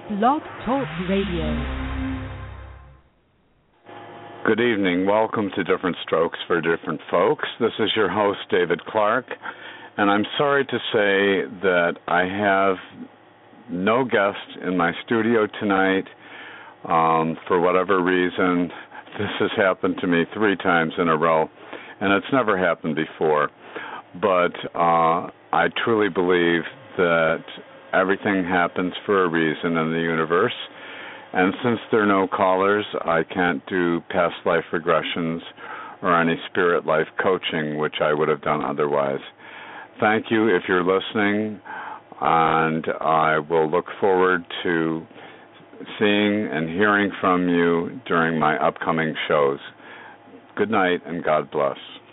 Blog Talk Radio. Good evening. Welcome to Different Strokes for Different Folks. This is your host, David Clark, and I'm sorry to say that I have no guest in my studio tonight. For whatever reason, this has happened to me 3 times in a row, and it's never happened before. But I truly believe that everything happens for a reason in the universe. And since there are no callers, I can't do past life regressions or any spirit life coaching, which I would have done otherwise. Thank you if you're listening, and I will look forward to seeing and hearing from you during my upcoming shows. Good night, and God bless.